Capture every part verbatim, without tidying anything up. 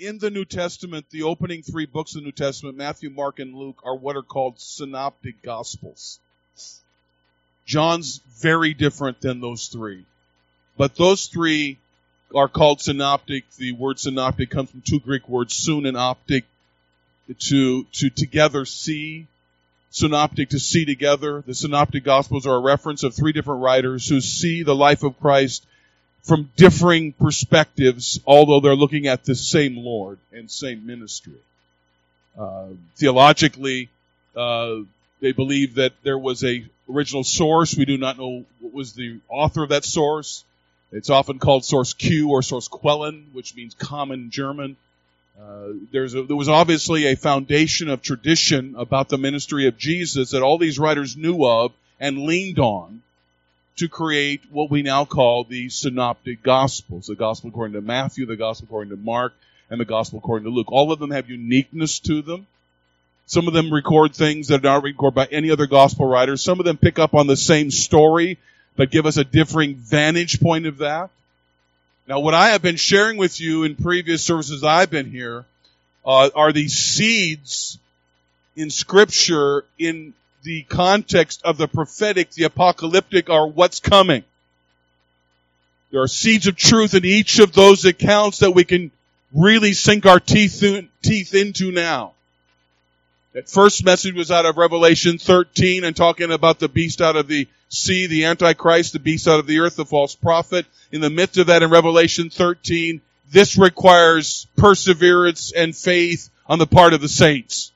in the New Testament, the opening three books of the New Testament, Matthew, Mark, and Luke, are what are called synoptic gospels. John's very different than those three. But those three are called synoptic. The word synoptic comes from two Greek words, sun and optic, to, to together see. Synoptic, to see together. The synoptic gospels are a reference of three different writers who see the life of Christ from differing perspectives, although they're looking at the same Lord and same ministry. Uh, theologically, uh, they believe that there was a original source. We do not know what was the author of that source. It's often called source Q or source Quellen, which means common German. Uh, there's a, there was obviously a foundation of tradition about the ministry of Jesus that all these writers knew of and leaned on to create what we now call the synoptic gospels. The gospel according to Matthew, the gospel according to Mark, and the gospel according to Luke. All of them have uniqueness to them. Some of them record things that are not recorded by any other gospel writer. Some of them pick up on the same story, but give us a differing vantage point of that. Now, what I have been sharing with you in previous services I've been here uh, are these seeds in Scripture in the context of the prophetic, the apocalyptic, are what's coming. There are seeds of truth in each of those accounts that we can really sink our teeth, in, teeth into now. That first message was out of Revelation thirteen and talking about the beast out of the sea, the Antichrist, the beast out of the earth, the false prophet. In the midst of that in Revelation thirteen, this requires perseverance and faith on the part of the saints.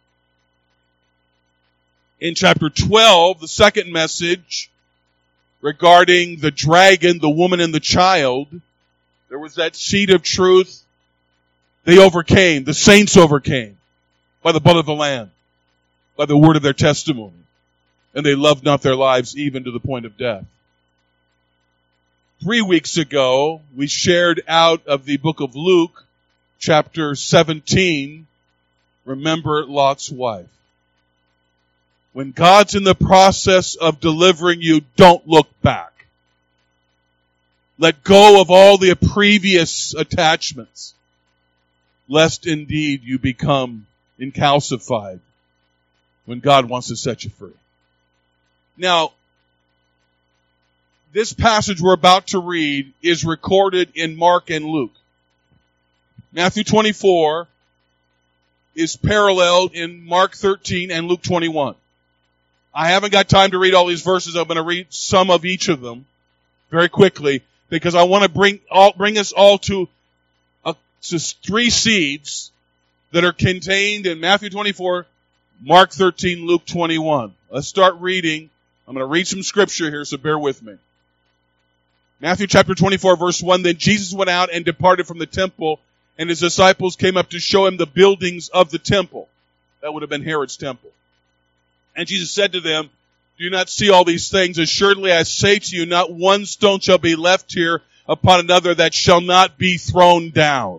In chapter twelve, the second message regarding the dragon, the woman, and the child, there was that seed of truth. They overcame, the saints overcame by the blood of the Lamb, by the word of their testimony. And they loved not their lives even to the point of death. Three weeks ago, we shared out of the book of Luke, chapter seventeen, remember Lot's wife. When God's in the process of delivering you, don't look back. Let go of all the previous attachments, lest indeed you become incalcified when God wants to set you free. Now, this passage we're about to read is recorded in Mark and Luke. Matthew twenty-four is paralleled in Mark thirteen and Luke twenty-one. I haven't got time to read all these verses. I'm going to read some of each of them very quickly because I want to bring all, bring us all to, a, to three seeds that are contained in Matthew twenty-four, Mark thirteen, Luke twenty-one. Let's start reading. I'm going to read some scripture here, so bear with me. Matthew chapter twenty-four, verse one, Then Jesus went out and departed from the temple, and his disciples came up to show him the buildings of the temple. That would have been Herod's temple. And Jesus said to them, Do you not see all these things? Assuredly I say to you, not one stone shall be left here upon another that shall not be thrown down.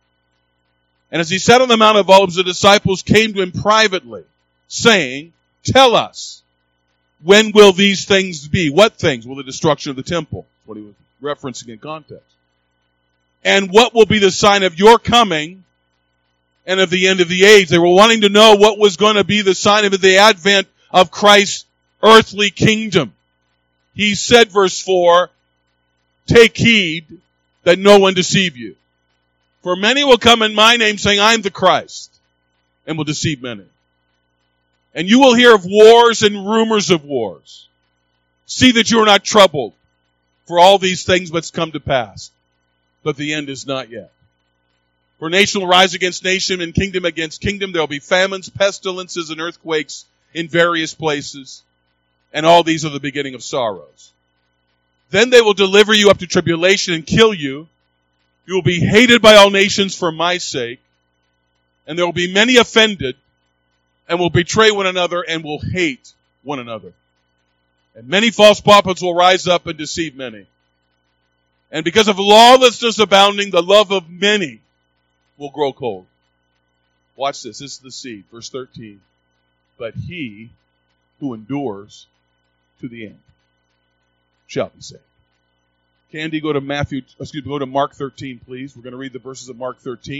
And as he sat on the Mount of Olives, the disciples came to him privately, saying, Tell us, when will these things be? What things? Well, the destruction of the temple. That's what he was referencing in context. And what will be the sign of your coming and of the end of the age? They were wanting to know what was going to be the sign of the advent of Christ's earthly kingdom. He said, verse four, Take heed that no one deceive you. For many will come in my name saying, I am the Christ, and will deceive many. And you will hear of wars and rumors of wars. See that you are not troubled, for all these things must come to pass. But the end is not yet. For nation will rise against nation and kingdom against kingdom. There will be famines, pestilences, and earthquakes in various places. And all these are the beginning of sorrows. Then they will deliver you up to tribulation and kill you. You will be hated by all nations for my sake. And there will be many offended, and will betray one another, and will hate one another. And many false prophets will rise up and deceive many. And because of lawlessness abounding, the love of many will grow cold. Watch this. This is the seed. Verse thirteen. But he who endures to the end shall be saved. Candy, go to Matthew, excuse me, go to Mark thirteen, please. We're going to read the verses of Mark thirteen.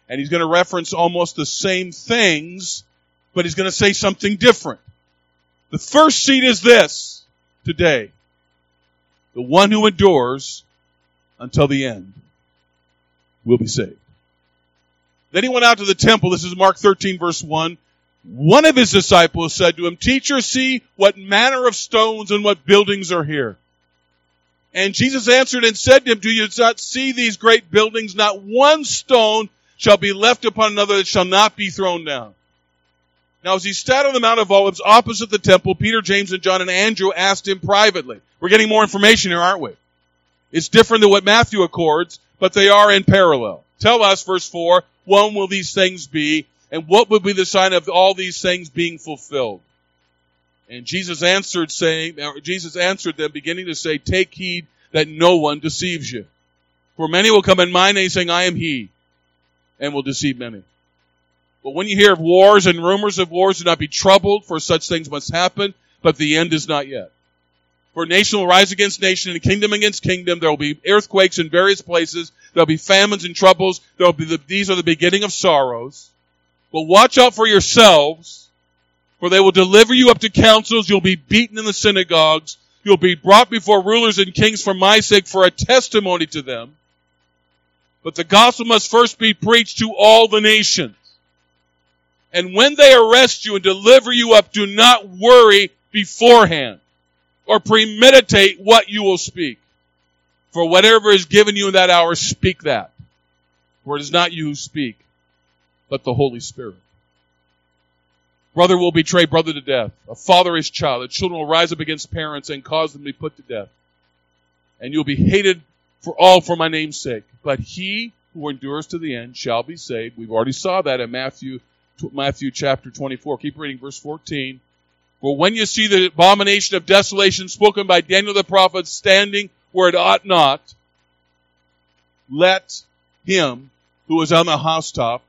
And he's going to reference almost the same things, but he's going to say something different. The first seed is this today. The one who endures until the end will be saved. Then he went out to the temple. This is Mark thirteen, verse one. One of his disciples said to him, Teacher, see what manner of stones and what buildings are here. And Jesus answered and said to him, Do you not see these great buildings? Not one stone shall be left upon another that shall not be thrown down. Now as he sat on the Mount of Olives opposite the temple, Peter, James, and John and Andrew asked him privately. We're getting more information here, aren't we? It's different than what Matthew accords, but they are in parallel. Tell us, verse four, when will these things be, and what would be the sign of all these things being fulfilled? And Jesus answered, saying, Jesus answered them, beginning to say, Take heed that no one deceives you. For many will come in my name, saying, I am he, and will deceive many. But when you hear of wars and rumors of wars, do not be troubled, for such things must happen, but the end is not yet. For nation will rise against nation, and kingdom against kingdom. There will be earthquakes in various places. There will be famines and troubles. There will be the, these are the beginning of sorrows. But watch out for yourselves, for they will deliver you up to councils. You'll be beaten in the synagogues. You'll be brought before rulers and kings for my sake, for a testimony to them. But the gospel must first be preached to all the nations. And when they arrest you and deliver you up, do not worry beforehand or premeditate what you will speak. For whatever is given you in that hour, speak that. For it is not you who speak, but the Holy Spirit. Brother will betray brother to death. A father his child. The children will rise up against parents and cause them to be put to death. And you'll be hated for all for my name's sake. But he who endures to the end shall be saved. We've already saw that in Matthew Matthew chapter twenty-four. Keep reading verse fourteen. For when you see the abomination of desolation spoken by Daniel the prophet standing where it ought not, let him who is on the housetop,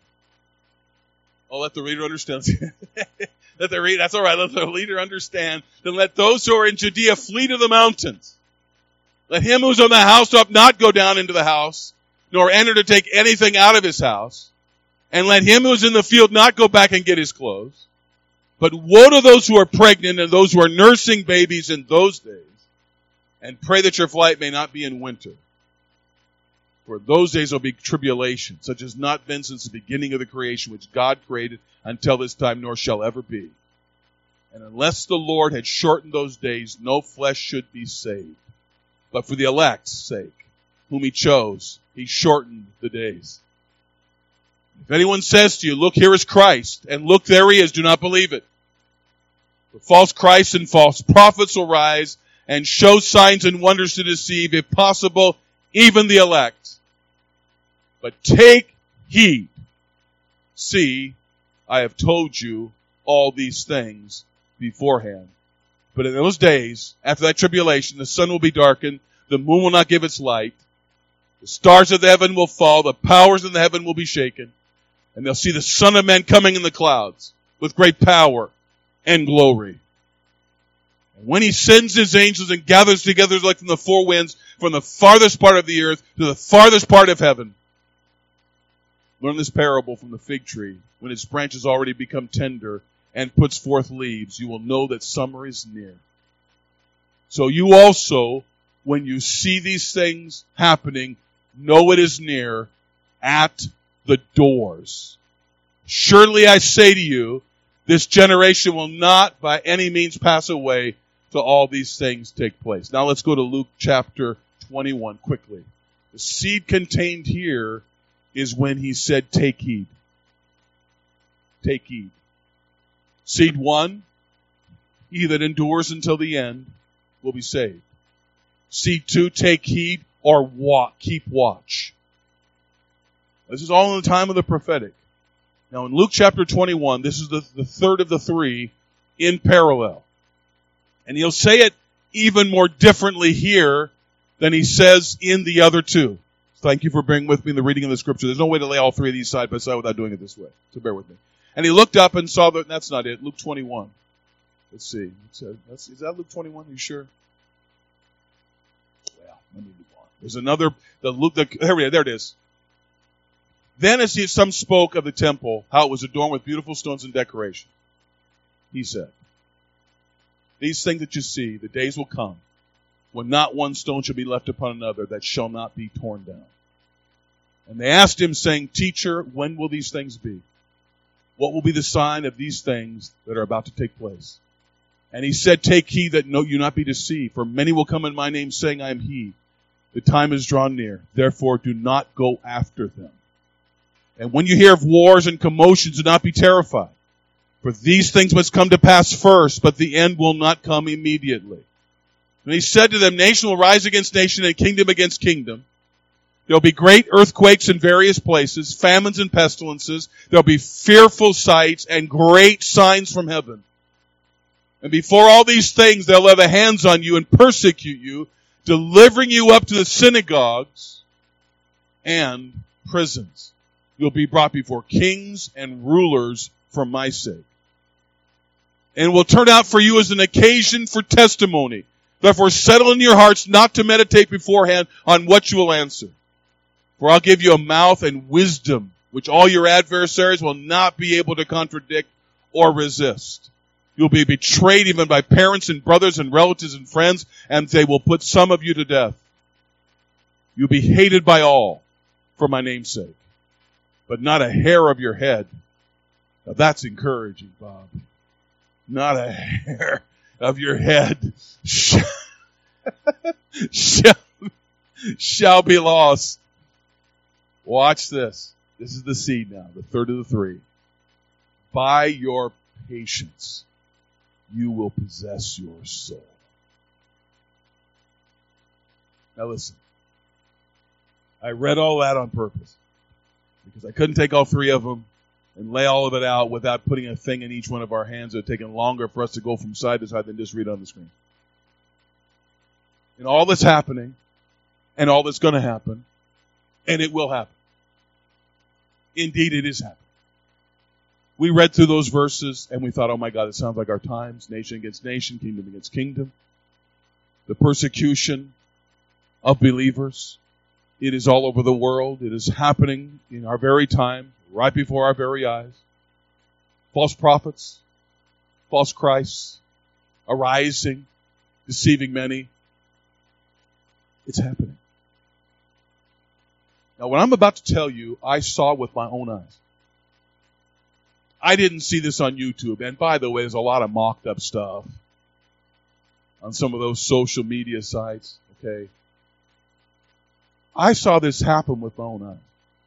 oh, let the reader understand. let the reader, that's all right. Let the reader understand. Then let those who are in Judea flee to the mountains. Let him who's on the housetop not go down into the house, nor enter to take anything out of his house. And let him who is in the field not go back and get his clothes. But woe to those who are pregnant and those who are nursing babies in those days. And pray that your flight may not be in winter. For those days will be tribulation, such as not been since the beginning of the creation, which God created until this time, nor shall ever be. And unless the Lord had shortened those days, no flesh should be saved. But for the elect's sake, whom he chose, he shortened the days. If anyone says to you, look, here is Christ, and look, there he is, do not believe it. For false Christs and false prophets will rise and show signs and wonders to deceive, if possible, even the elect. But take heed. See, I have told you all these things beforehand. But in those days, after that tribulation, the sun will be darkened, the moon will not give its light, the stars of the heaven will fall, the powers in the heaven will be shaken, and they'll see the Son of Man coming in the clouds with great power and glory. And when he sends his angels and gathers together like from the four winds, from the farthest part of the earth to the farthest part of heaven. Learn this parable from the fig tree. When its branches already become tender and puts forth leaves, you will know that summer is near. So you also, when you see these things happening, know it is near at the doors. Surely I say to you, this generation will not by any means pass away till all these things take place. Now let's go to Luke chapter twenty-one quickly. The seed contained here is when he said, take heed. Take heed. Seed one, he that endures until the end will be saved. Seed two, take heed or walk, keep watch. This is all in the time of the prophetic. Now in Luke chapter twenty-one, this is the, the third of the three in parallel. And he'll say it even more differently here than he says in the other two. Thank you for being with me in the reading of the scripture. There's no way to lay all three of these side by side without doing it this way. So bear with me. And he looked up and saw that, that's not it, Luke twenty-one. Let's see. Is that Luke twenty-one? Are you sure? Well, let me move on. There's another, the Luke, the, there we are, there it is. Then as he, some spoke of the temple, how it was adorned with beautiful stones and decoration, he said, these things that you see, the days will come when not one stone shall be left upon another that shall not be torn down. And they asked him, saying, Teacher, when will these things be? What will be the sign of these things that are about to take place? And he said, Take heed that no, you not be deceived, for many will come in my name, saying, I am he. The time is drawn near. Therefore, do not go after them. And when you hear of wars and commotions, do not be terrified. For these things must come to pass first, but the end will not come immediately. And he said to them, Nation will rise against nation and kingdom against kingdom. There will be great earthquakes in various places, famines and pestilences. There will be fearful sights and great signs from heaven. And before all these things, they'll lay their hands on you and persecute you, delivering you up to the synagogues and prisons. You'll be brought before kings and rulers for my sake. And it will turn out for you as an occasion for testimony. Therefore settle in your hearts not to meditate beforehand on what you will answer. For I'll give you a mouth and wisdom, which all your adversaries will not be able to contradict or resist. You'll be betrayed even by parents and brothers and relatives and friends, and they will put some of you to death. You'll be hated by all for my name's sake, but not a hair of your head. Now that's encouraging, Bob. Not a hair of your head shall, shall, shall be lost. Watch this. This is the seed now, the third of the three. By your patience, you will possess your soul. Now listen. I read all that on purpose because I couldn't take all three of them and lay all of it out without putting a thing in each one of our hands. It would have taken longer for us to go from side to side than just read on the screen. And all that's happening, and all that's going to happen, and it will happen. Indeed, it is happening. We read through those verses, and we thought, oh my God, it sounds like our times, nation against nation, kingdom against kingdom. The persecution of believers. It is all over the world. It is happening in our very time, right before our very eyes. False prophets, false Christs, arising, deceiving many. It's happening. Now, what I'm about to tell you, I saw with my own eyes. I didn't see this on YouTube. And by the way, there's a lot of mocked up stuff on some of those social media sites, okay? I saw this happen with my own eyes.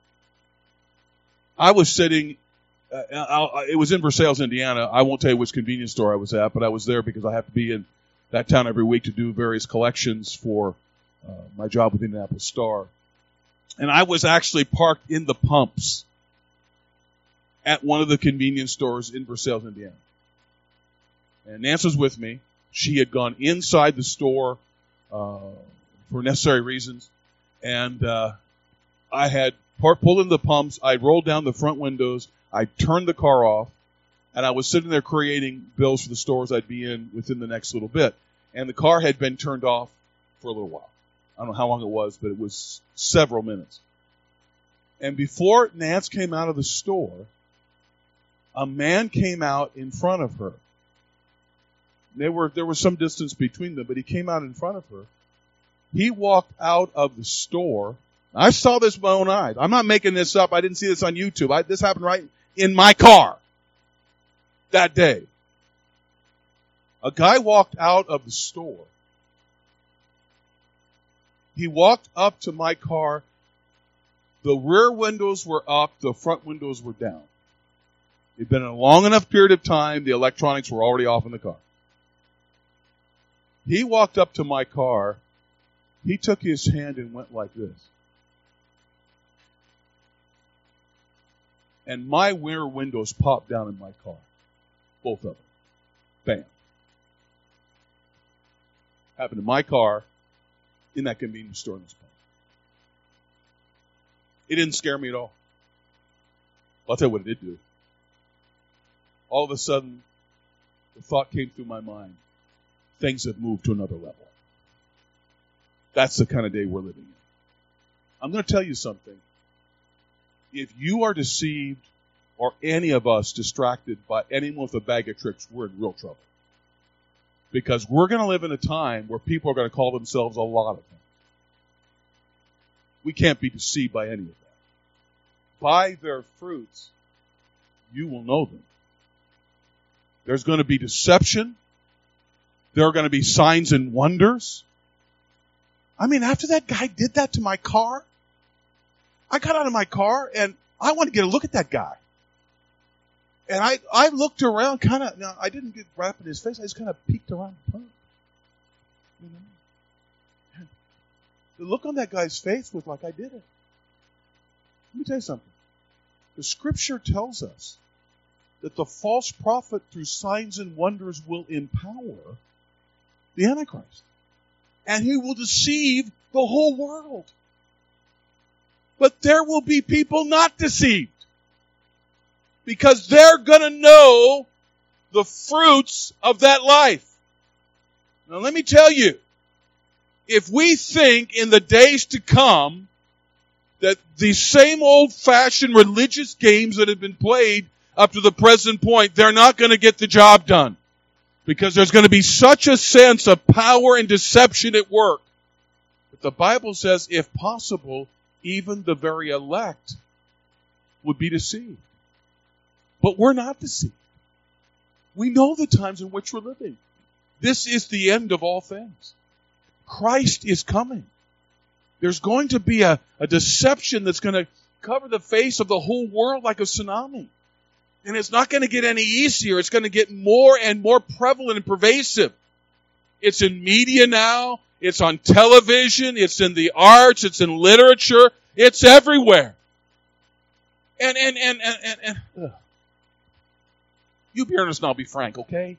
I was sitting, uh, I, it was in Versailles, Indiana. I won't tell you which convenience store I was at, but I was there because I have to be in that town every week to do various collections for uh, my job with the Indianapolis Star. And I was actually parked in the pumps at one of the convenience stores in Versailles, Indiana. And Nance was with me. She had gone inside the store uh, for necessary reasons. And uh, I had part, pulled in the pumps. I rolled down the front windows. I turned the car off. And I was sitting there creating bills for the stores I'd be in within the next little bit. And the car had been turned off for a little while. I don't know how long it was, but it was several minutes. And before Nance came out of the store, a man came out in front of her. There were, there was some distance between them, but he came out in front of her. He walked out of the store. I saw this with my own eyes. I'm not making this up. I didn't see this on YouTube. I, this happened right in my car that day. A guy walked out of the store. He walked up to my car. The rear windows were up. The front windows were down. It'd been a long enough period of time. The electronics were already off in the car. He walked up to my car. He took his hand and went like this. And my rear windows popped down in my car. Both of them. Bam. Happened in my car in that convenience store in this place. It didn't scare me at all. I'll tell you what it did do. All of a sudden, the thought came through my mind. Things have moved to another level. That's the kind of day we're living in. I'm going to tell you something. if you are deceived or any of us distracted by anyone with a bag of tricks, we're in real trouble. Because we're going to live in a time where people are going to call themselves a lot of things. We can't be deceived by any of that. By their fruits, you will know them. There's going to be deception. There are going to be signs and wonders. I mean, after that guy did that to my car, I got out of my car and I wanted to get a look at that guy. And I, I looked around kind of, now I didn't get right up in his face, I just kind of peeked around the pump. You know? And the look on that guy's face was like I did it. Let me tell you something. The scripture tells us that the false prophet through signs and wonders will empower the Antichrist. And he will deceive the whole world. But there will be people not deceived. Because they're going to know the fruits of that life. Now let me tell you, if we think in the days to come that these same old-fashioned religious games that have been played up to the present point, they're not going to get the job done. Because there's going to be such a sense of power and deception at work. But the Bible says, if possible, even the very elect would be deceived. But we're not deceived. We know the times in which we're living. This is the end of all things. Christ is coming. There's going to be a, a deception that's going to cover the face of the whole world like a tsunami. And it's not going to get any easier. It's going to get more and more prevalent and pervasive. It's in media now. It's on television. It's in the arts. It's in literature. It's everywhere. And, and, and, and, and, and ugh. You be earnest and I'll be frank, okay?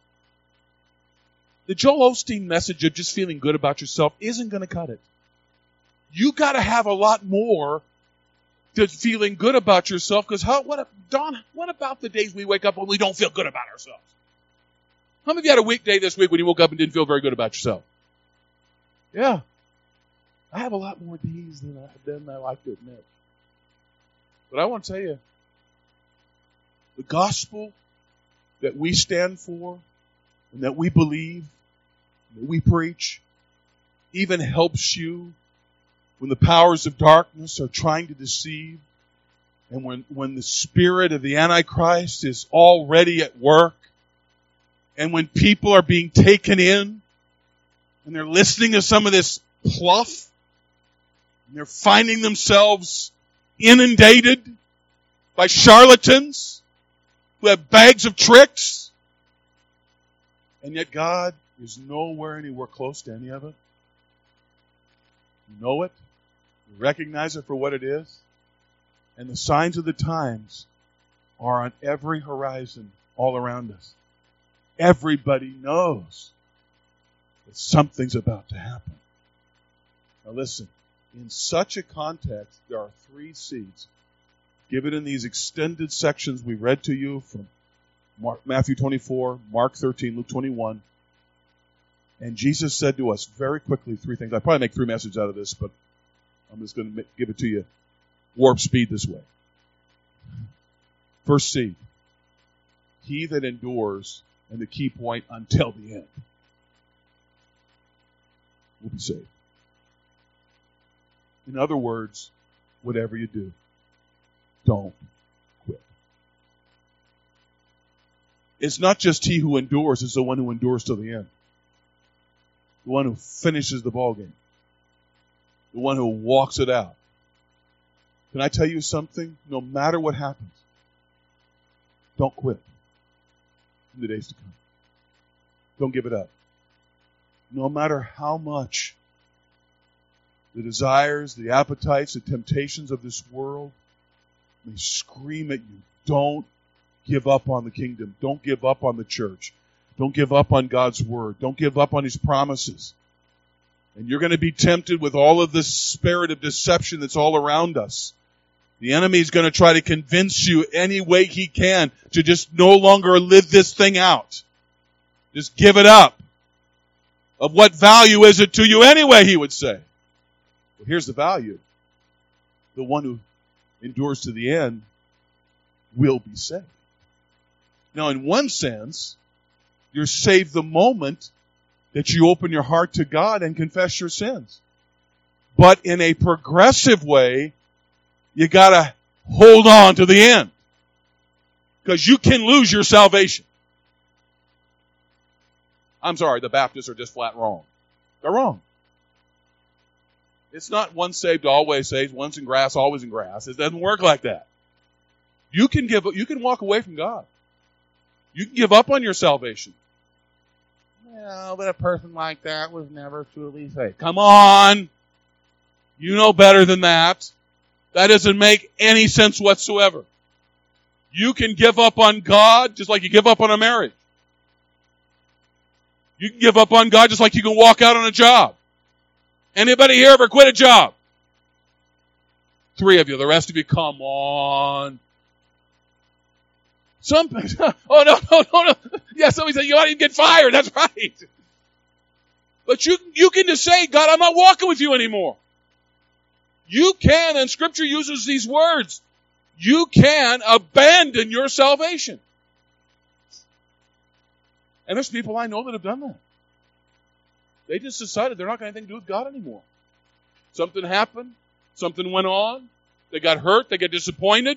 The Joel Osteen message of just feeling good about yourself isn't going to cut it. You got to have a lot more to feeling good about yourself, because how, what, Don, what about the days we wake up when we don't feel good about ourselves? How many of you had a weekday this week when you woke up and didn't feel very good about yourself? Yeah. I have a lot more days than I, than I like to admit. But I want to tell you, the gospel that we stand for and that we believe, that we preach, even helps you when the powers of darkness are trying to deceive, and when, when the spirit of the Antichrist is already at work, and when people are being taken in, and they're listening to some of this pluff, and they're finding themselves inundated by charlatans who have bags of tricks, and yet God is nowhere anywhere close to any of it. You know it. You recognize it for what it is. And the signs of the times are on every horizon all around us. Everybody knows that something's about to happen. Now listen, in such a context, there are three seeds given in these extended sections we read to you from Mark, Matthew twenty-four, Mark thirteen, Luke twenty-one. And Jesus said to us very quickly three things. I'll probably make three messages out of this, but I'm just going to give it to you warp speed this way. First seed, he that endures, and the key point, until the end, will be saved. In other words, whatever you do, don't quit. It's not just he who endures, it's the one who endures till the end. The one who finishes the ball game. The one who walks it out. Can I tell you something? No matter what happens, don't quit in the days to come. Don't give it up. No matter how much the desires, the appetites, the temptations of this world may scream at you, don't give up on the kingdom. Don't give up on the church. Don't give up on God's word. Don't give up on his promises. And you're going to be tempted with all of this spirit of deception that's all around us. The enemy is going to try to convince you any way he can to just no longer live this thing out. Just give it up. Of what value is it to you anyway, he would say. Well, here's the value. The one who endures to the end will be saved. Now, in one sense, you're saved the moment that you open your heart to God and confess your sins. But in a progressive way, you gotta hold on to the end. Because you can lose your salvation. I'm sorry, the Baptists are just flat wrong. They're wrong. It's not once saved, always saved, once in grass, always in grass. It doesn't work like that. You can give, you can walk away from God. You can give up on your salvation. Well, but a person like that was never truly saved. Come on! You know better than that. That doesn't make any sense whatsoever. You can give up on God just like you give up on a marriage. You can give up on God just like you can walk out on a job. Anybody here ever quit a job? Three of you. The rest of you, come on. Some, oh no, no, no, no. Yeah, somebody said, you ought to get fired. That's right. But you, you can just say, God, I'm not walking with you anymore. You can, and Scripture uses these words, you can abandon your salvation. And there's people I know that have done that. They just decided they're not going to have anything to do with God anymore. Something happened. Something went on. They got hurt. They got disappointed.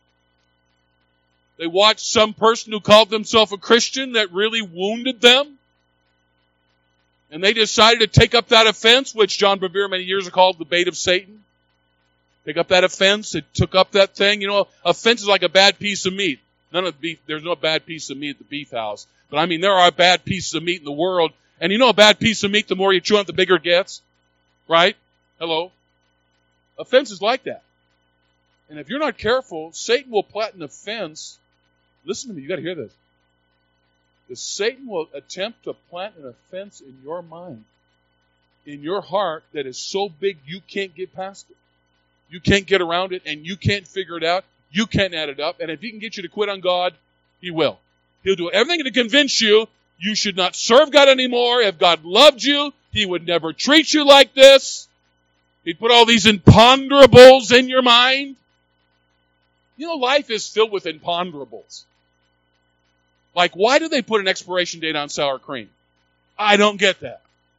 They watched some person who called themselves a Christian that really wounded them. And they decided to take up that offense, which John Bevere many years ago called the bait of Satan. Pick up that offense. It took up that thing. You know, offense is like a bad piece of meat. None of the beef, there's no bad piece of meat at the beef house. But I mean, there are bad pieces of meat in the world. And you know a bad piece of meat, the more you chew on it, the bigger it gets. Right? Hello? Offense is like that. And if you're not careful, Satan will plant an offense. Listen to me, you got to hear this. Because Satan will attempt to plant an offense in your mind, in your heart, that is so big you can't get past it. You can't get around it, and you can't figure it out. You can't add it up. And if he can get you to quit on God, he will. He'll do everything to convince you you should not serve God anymore. If God loved you, he would never treat you like this. He'd put all these imponderables in your mind. You know, life is filled with imponderables. Like, why do they put an expiration date on sour cream? I don't get that.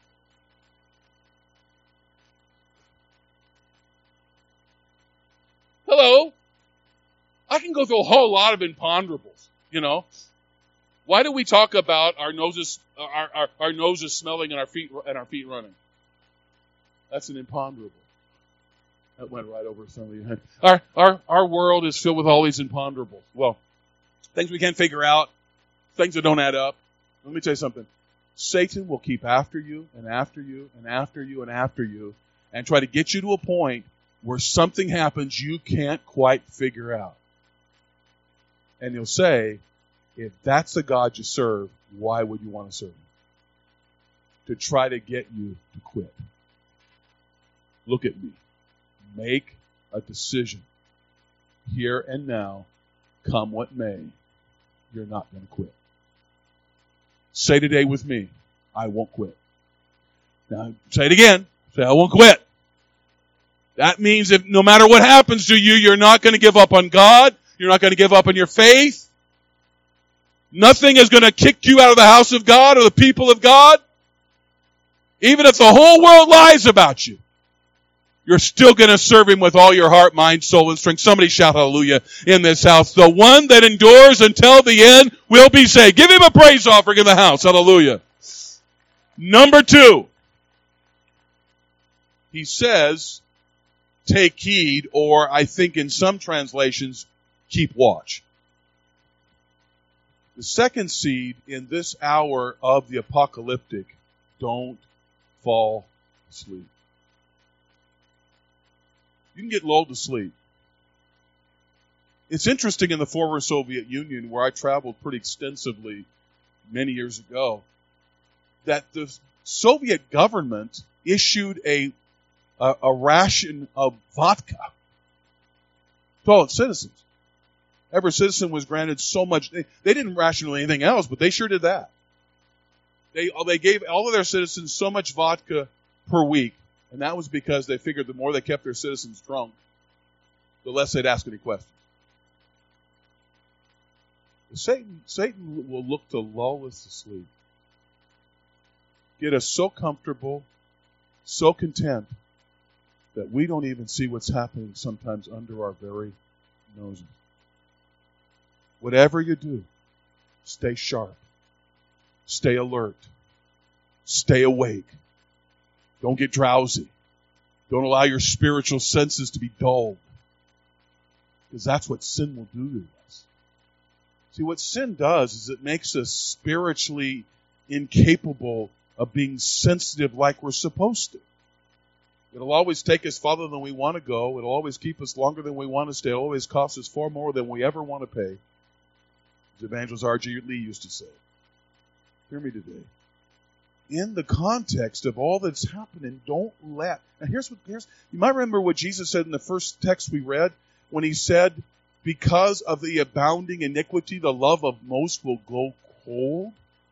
Hello? I can go through a whole lot of imponderables, you know. Why do we talk about our noses, our, our, our noses smelling and our feet and our feet running? That's an imponderable. That went right over some of you. Our, our, our world is filled with all these imponderables. Well, things we can't figure out, things that don't add up. Let me tell you something. Satan will keep after you and after you and after you and after you and try to get you to a point where something happens you can't quite figure out. And he'll say, if that's the God you serve, why would you want to serve him? To try to get you to quit. Look at me. Make a decision. Here and now, come what may, you're not going to quit. Say today with me, I won't quit. Now, say it again. Say, I won't quit. That means if no matter what happens to you, you're not going to give up on God. You're not going to give up on your faith. Nothing is going to kick you out of the house of God or the people of God. Even if the whole world lies about you, you're still going to serve him with all your heart, mind, soul, and strength. Somebody shout hallelujah in this house. The one that endures until the end will be saved. Give him a praise offering in the house. Hallelujah. Number two. He says, take heed, or I think in some translations, keep watch. The second seed in this hour of the apocalyptic, don't fall asleep. You can get lulled to sleep. It's interesting in the former Soviet Union, where I traveled pretty extensively many years ago, that the Soviet government issued a a, a ration of vodka to all its citizens. Every citizen was granted so much. They, they didn't ration with anything else, but they sure did that. They they gave all of their citizens so much vodka per week. And that was because they figured the more they kept their citizens drunk, the less they'd ask any questions. Satan, Satan will look to lull us to sleep. Get us so comfortable, so content, that we don't even see what's happening sometimes under our very noses. Whatever you do, stay sharp. Stay alert. Stay awake. Don't get drowsy. Don't allow your spiritual senses to be dulled. Because that's what sin will do to us. See, what sin does is it makes us spiritually incapable of being sensitive like we're supposed to. It'll always take us farther than we want to go. It'll always keep us longer than we want to stay. It'll always cost us far more than we ever want to pay. As Evangelist R G Lee used to say. Hear me today. In the context of all that's happening, don't let... Now here's what... Here's, you might remember what Jesus said in the first text we read, when he said, because of the abounding iniquity, the love of most will go cold.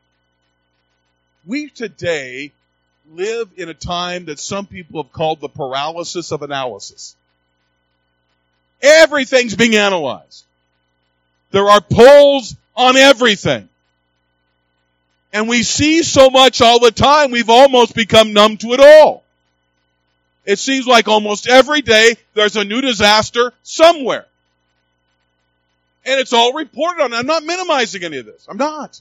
We today live in a time that some people have called the paralysis of analysis. Everything's being analyzed. There are polls on everything. And we see so much all the time, we've almost become numb to it all. It seems like almost every day there's a new disaster somewhere. And it's all reported on. I'm not minimizing any of this. I'm not.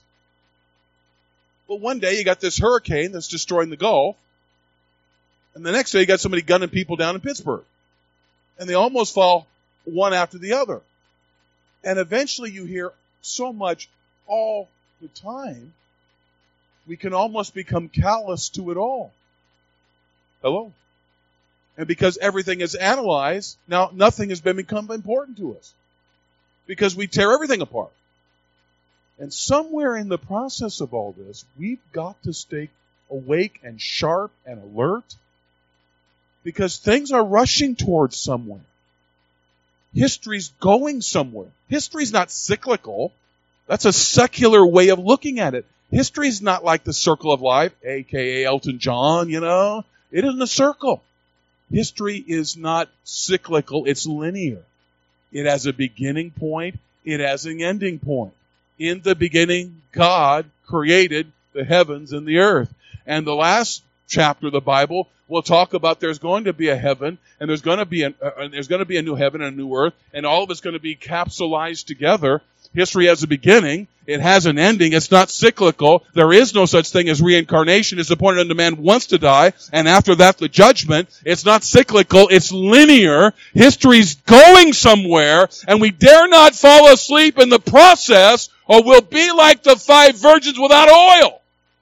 But one day you got this hurricane that's destroying the Gulf. And the next day you got somebody gunning people down in Pittsburgh. And they almost fall one after the other. And eventually you hear so much all the time, we can almost become callous to it all. Hello? And because everything is analyzed, now nothing has been become important to us. Because we tear everything apart. And somewhere in the process of all this, we've got to stay awake and sharp and alert. Because things are rushing towards somewhere. History's going somewhere. History's not cyclical. That's a secular way of looking at it. History's not like the circle of life, a k a. Elton John, you know. It isn't a circle. History is not cyclical. It's linear. It has a beginning point. It has an ending point. In the beginning, God created the heavens and the earth. And the last chapter of the Bible will talk about there's going to be a heaven, and there's going to be a, uh, there's going to be a new heaven and a new earth, and all of it's going to be capsulized together. History has a beginning. It has an ending. It's not cyclical. There is no such thing as reincarnation. It's appointed unto man once to die, and after that the judgment. It's not cyclical. It's linear. History's going somewhere, and we dare not fall asleep in the process, or we'll be like the five virgins without oil.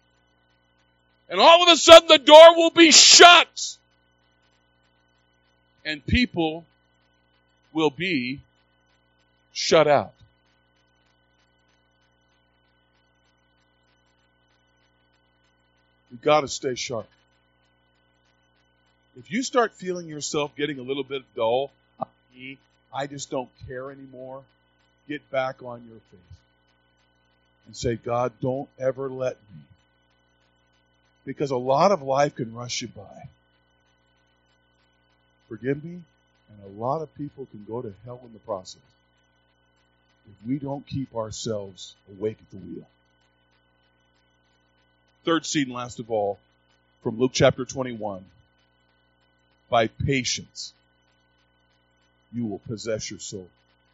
And all of a sudden the door will be shut. And people will be shut out. You've got to stay sharp. If you start feeling yourself getting a little bit dull, I just don't care anymore, get back on your face and say, God, don't ever let me. Because a lot of life can rush you by. Forgive me, and a lot of people can go to hell in the process if we don't keep ourselves awake at the wheel. Third seed and last of all, from Luke chapter twenty-one. By patience, you will possess your soul.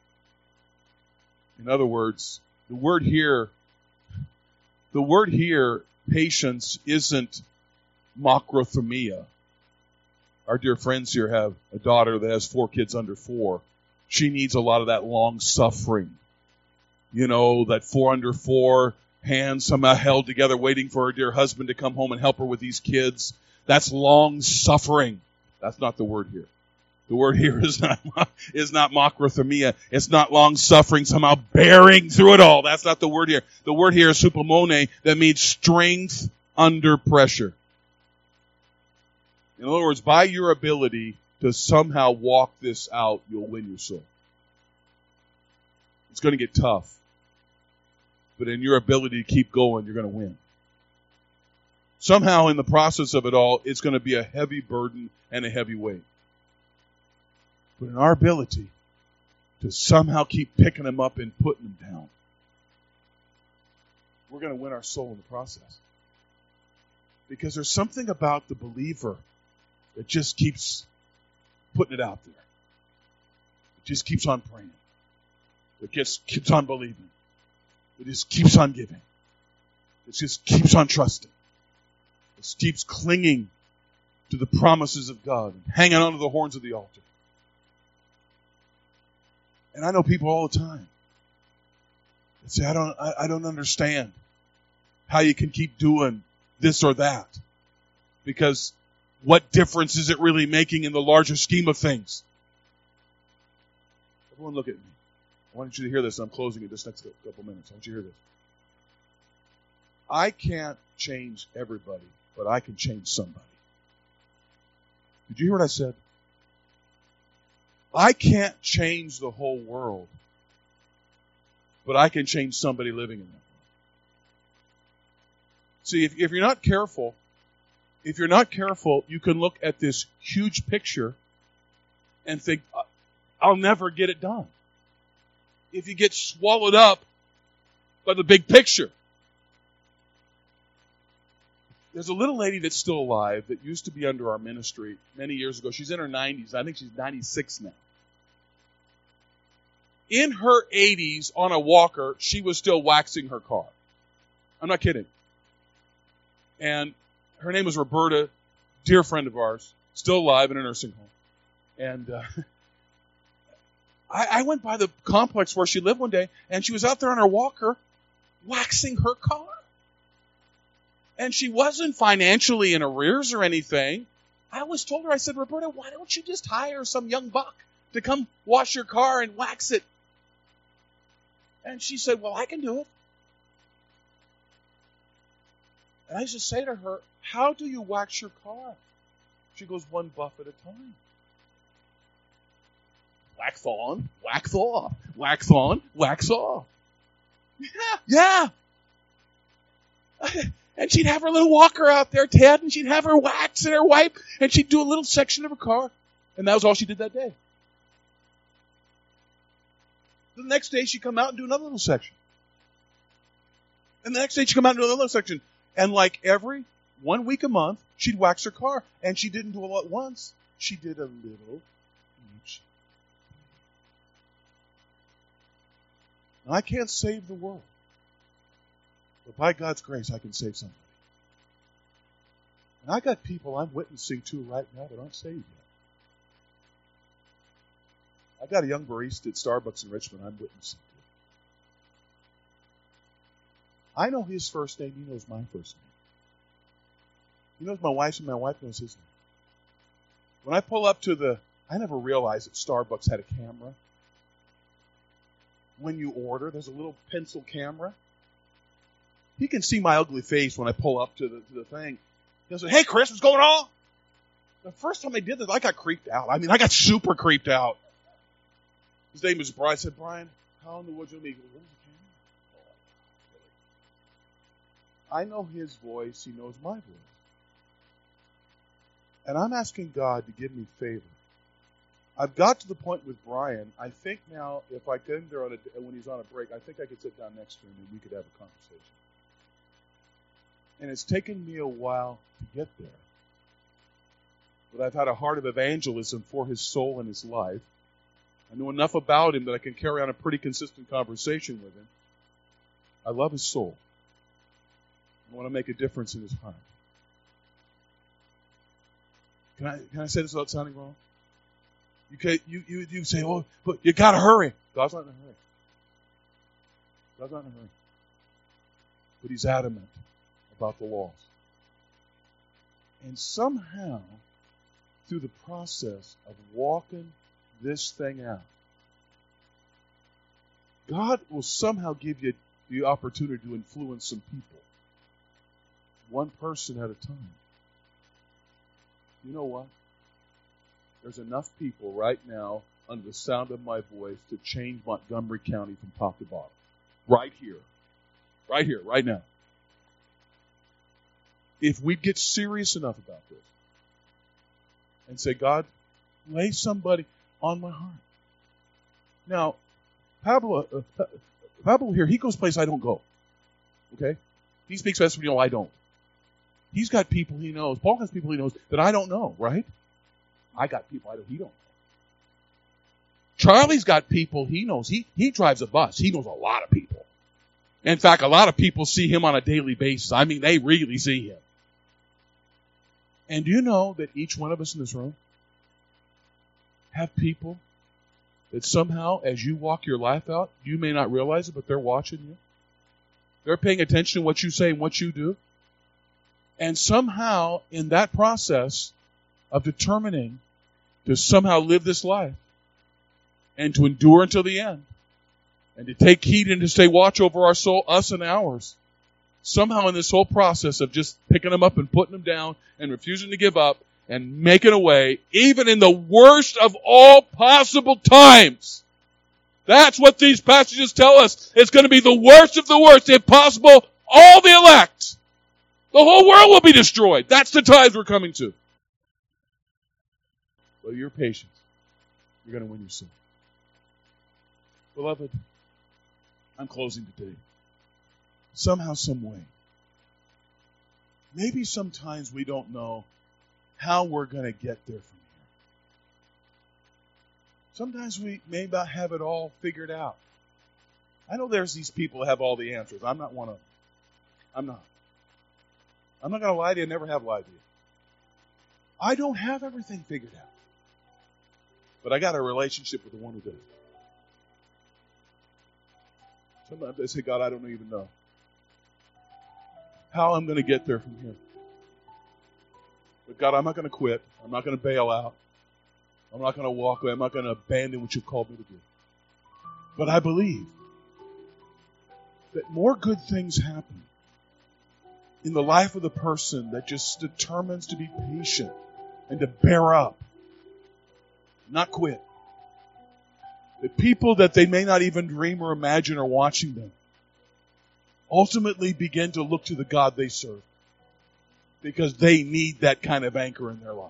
In other words, the word here, the word here, patience, isn't macrothumia. Our dear friends here have a daughter that has four kids under four. She needs a lot of that long suffering. You know, that four under four, hands somehow held together waiting for her dear husband to come home and help her with these kids. That's long suffering. That's not the word here. The word here is not, is not macrothumia. It's not long suffering, somehow bearing through it all. That's not the word here. The word here is hupomone, that means strength under pressure. In other words, by your ability to somehow walk this out, you'll win your soul. It's going to get tough. But in your ability to keep going, you're going to win. Somehow in the process of it all, it's going to be a heavy burden and a heavy weight. But in our ability to somehow keep picking them up and putting them down. We're going to win our soul in the process. Because there's something about the believer that just keeps putting it out there. It just keeps on praying. It just keeps on believing. It just keeps on giving. It just keeps on trusting. It keeps clinging to the promises of God and hanging onto the horns of the altar. And I know people all the time that say, I don't, I, I don't understand how you can keep doing this or that. Because what difference is it really making in the larger scheme of things? Everyone look at me. I want you to hear this. I'm closing it this next couple minutes. I want you to hear this. I can't change everybody, but I can change somebody. Did you hear what I said? I can't change the whole world, but I can change somebody living in that world. See, if, if you're not careful, if you're not careful, you can look at this huge picture and think, I'll never get it done. If you get swallowed up by the big picture. There's a little lady that's still alive that used to be under our ministry many years ago. She's in her nineties. I think she's ninety-six now. In her eighties, on a walker, she was still waxing her car. I'm not kidding. And her name was Roberta, dear friend of ours, still alive in a nursing home. And uh, I, I went by the complex where she lived one day, and she was out there on her walker waxing her car. And she wasn't financially in arrears or anything. I always told her, I said, Roberta, why don't you just hire some young buck to come wash your car and wax it? And she said, well, I can do it. And I used to say to her, how do you wax your car? She goes, one buff at a time. Wax on, wax off, wax on, wax off. Yeah, yeah. And she'd have her little walker out there, Ted, and she'd have her wax and her wipe, and she'd do a little section of her car. And that was all she did that day. The next day, she'd come out and do another little section. And the next day, she'd come out and do another little section. And like every one week a month, she'd wax her car. And she didn't do it all at once. She did a little each. Now, I can't save the world. But by God's grace, I can save somebody. And I got people I'm witnessing to right now that aren't saved yet. I got a young barista at Starbucks in Richmond I'm witnessing to. I know his first name. He knows my first name. He knows my wife's and my wife knows his name. When I pull up to the, I never realized that Starbucks had a camera. When you order, there's a little pencil camera. He can see my ugly face when I pull up to the, to the thing. He'll say, hey, Chris, what's going on? The first time I did this, I got creeped out. I mean, I got super creeped out. His name is Brian. I said, Brian, how in the world do you mean? What is the camera? I know his voice. He knows my voice. And I'm asking God to give me favor. I've got to the point with Brian, I think now, if I get in there on a, when he's on a break, I think I could sit down next to him and we could have a conversation. And it's taken me a while to get there. But I've had a heart of evangelism for his soul and his life. I know enough about him that I can carry on a pretty consistent conversation with him. I love his soul. I want to make a difference in his heart. Can I can I say this without sounding wrong? You can, you you you say, oh, but you got to hurry. God's not in a hurry. God's not in a hurry. But he's adamant about the lost. And somehow, through the process of walking this thing out, God will somehow give you the opportunity to influence some people. One person at a time. You know what? There's enough people right now under the sound of my voice to change Montgomery County from top to bottom. Right here. Right here, right now. If we'd get serious enough about this and say, God, lay somebody on my heart. Now, Pablo, uh, Pablo here, he goes places I don't go. Okay? He speaks Espanol, I don't. He's got people he knows. Paul has people he knows that I don't know, right? I got people I don't, he don't know. Charlie's got people he knows. He, he drives a bus. He knows a lot of people. In fact, a lot of people see him on a daily basis. I mean, they really see him. And do you know that each one of us in this room have people that somehow, as you walk your life out, you may not realize it, but they're watching you. They're paying attention to what you say and what you do. And somehow, in that process of determining to somehow live this life and to endure until the end and to take heed and to stay watch over our soul, us and ours, somehow in this whole process of just picking them up and putting them down and refusing to give up and making a way, even in the worst of all possible times. That's what these passages tell us. It's going to be the worst of the worst. If possible, all the elect. The whole world will be destroyed. That's the times we're coming to. Well, your patience, you're going to win your soul. Beloved, I'm closing today. Somehow, some way. Maybe sometimes we don't know how we're going to get there from here. Sometimes we may not have it all figured out. I know there's these people who have all the answers. I'm not one of them. I'm not. I'm not going to lie to you. I never have lied to you. I don't have everything figured out. But I got a relationship with the one who does. Sometimes I say, God, I don't even know how I'm going to get there from here. But God, I'm not going to quit. I'm not going to bail out. I'm not going to walk away. I'm not going to abandon what you've called me to do. But I believe that more good things happen in the life of the person that just determines to be patient and to bear up, not quit. The people that they may not even dream or imagine are watching them ultimately begin to look to the God they serve because they need that kind of anchor in their life.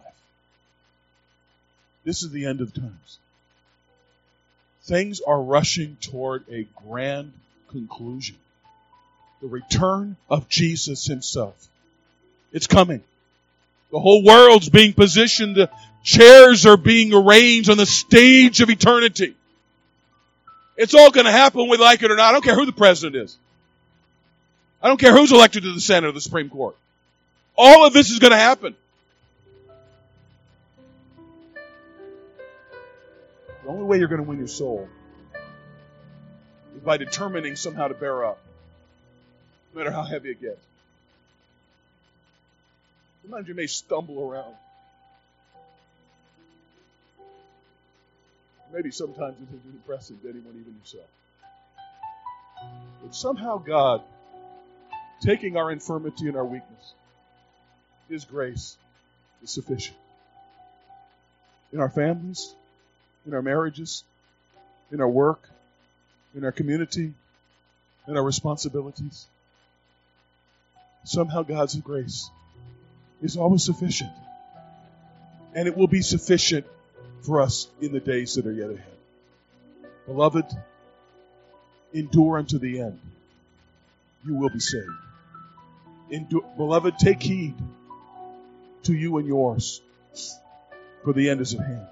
This is the end of times. Things are rushing toward a grand conclusion. The return of Jesus himself. It's coming. The whole world's being positioned. The chairs are being arranged on the stage of eternity. It's all going to happen whether we like it or not. I don't care who the president is. I don't care who's elected to the Senate or the Supreme Court. All of this is going to happen. The only way you're going to win your soul is by determining somehow to bear up, no matter how heavy it gets. Sometimes you may stumble around. Maybe sometimes it isn't impressive to anyone, even yourself. But somehow God, taking our infirmity and our weakness, His grace is sufficient. In our families, in our marriages, in our work, in our community, in our responsibilities. Somehow God's grace is always sufficient. And it will be sufficient for us in the days that are yet ahead. Beloved, endure unto the end. You will be saved. Endure, beloved, take heed to you and yours, for the end is at hand.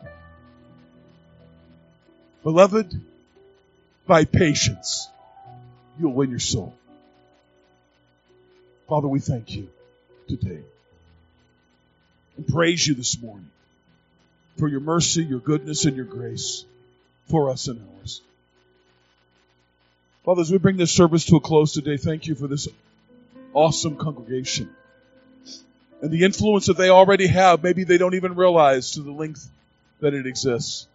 Beloved, by patience, you'll win your soul. Father, we thank you today and praise you this morning for your mercy, your goodness, and your grace for us and ours. Father, as we bring this service to a close today, thank you for this awesome congregation and the influence that they already have. Maybe they don't even realize to the length that it exists.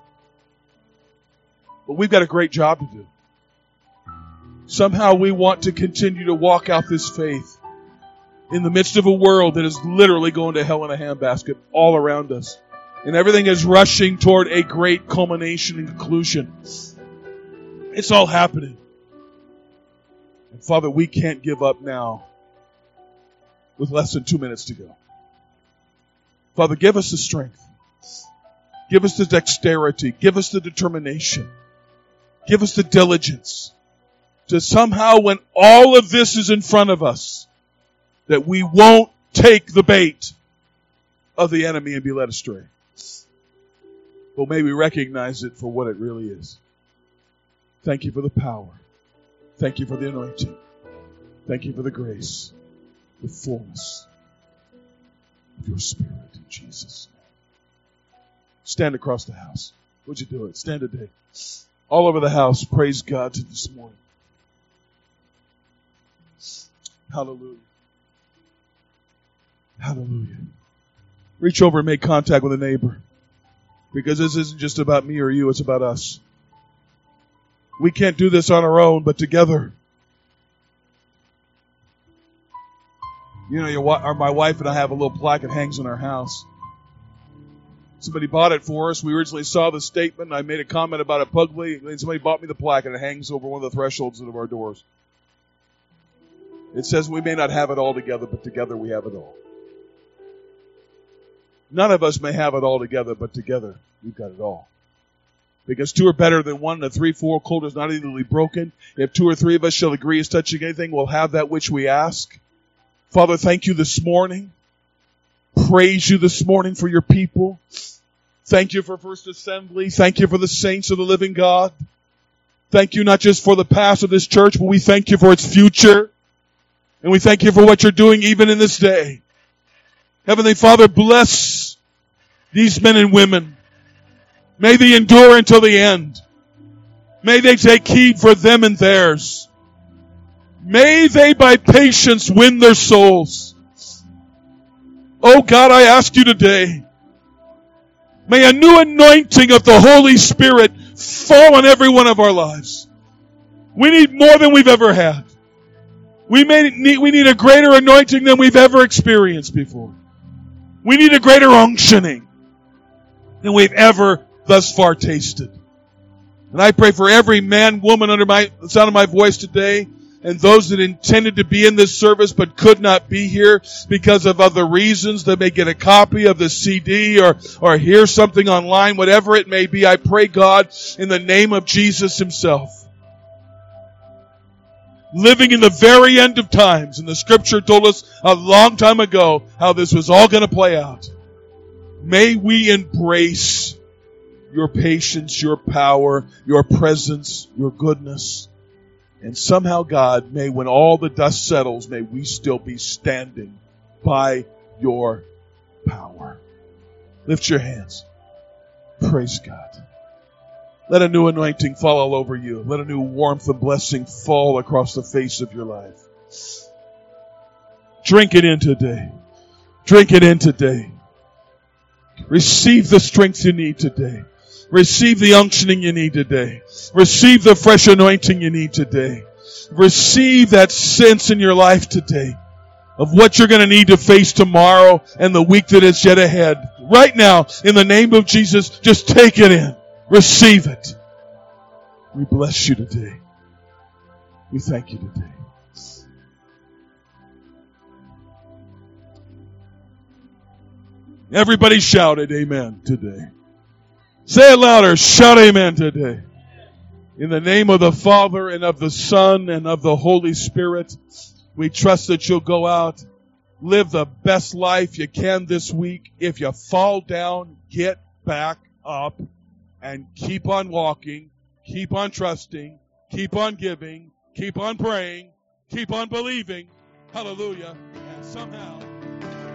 But we've got a great job to do. Somehow we want to continue to walk out this faith in the midst of a world that is literally going to hell in a handbasket all around us. And everything is rushing toward a great culmination and conclusion. It's all happening. And Father, we can't give up now with less than two minutes to go. Father, give us the strength. Give us the dexterity. Give us the determination Give us the diligence to somehow, when all of this is in front of us, that we won't take the bait of the enemy and be led astray. But may we recognize it for what it really is. Thank you for the power. Thank you for the anointing. Thank you for the grace, the fullness of your Spirit in Jesus' name. Stand across the house. Would you do it? Stand today. All over the house, praise God this morning. Hallelujah. Hallelujah. Reach over and make contact with a neighbor. Because this isn't just about me or you, it's about us. We can't do this on our own, but together. You know, your, or my wife and I have a little plaque that hangs in our house. Somebody bought it for us. We originally saw the statement, and I made a comment about it publicly, and somebody bought me the plaque, and it hangs over one of the thresholds of our doors. It says we may not have it all together, but together we have it all. None of us may have it all together, but together we've got it all. Because two are better than one, and a three-fold cord is not easily broken. If two or three of us shall agree as touching anything, we'll have that which we ask. Father, thank you this morning. Praise you this morning for your people. Thank you for First Assembly. Thank you for the saints of the living God. Thank you not just for the past of this church, but we thank you for its future. And we thank you for what you're doing even in this day. Heavenly Father, bless these men and women. May they endure until the end. May they take heed for them and theirs. May they by patience win their souls. Oh God, I ask you today, may a new anointing of the Holy Spirit fall on every one of our lives. We need more than we've ever had. We may need, we need a greater anointing than we've ever experienced before. We need a greater unctioning than we've ever thus far tasted. And I pray for every man, woman under my, the sound of my voice today, and those that intended to be in this service but could not be here because of other reasons. They may get a copy of the C D or, or hear something online, whatever it may be. I pray, God, in the name of Jesus himself. Living in the very end of times, and the scripture told us a long time ago how this was all going to play out. May we embrace your patience, your power, your presence, your goodness. And somehow, God, may when all the dust settles, may we still be standing by your power. Lift your hands. Praise God. Let a new anointing fall all over you. Let a new warmth and blessing fall across the face of your life. Drink it in today. Drink it in today. Receive the strength you need today. Receive the unctioning you need today. Receive the fresh anointing you need today. Receive that sense in your life today of what you're going to need to face tomorrow and the week that is yet ahead. Right now, in the name of Jesus, just take it in. Receive it. We bless you today. We thank you today. Everybody shouted amen today. Say it louder. Shout amen today. In the name of the Father and of the Son and of the Holy Spirit, we trust that you'll go out, live the best life you can this week. If you fall down, get back up and keep on walking, keep on trusting, keep on giving, keep on praying, keep on believing. Hallelujah. And somehow...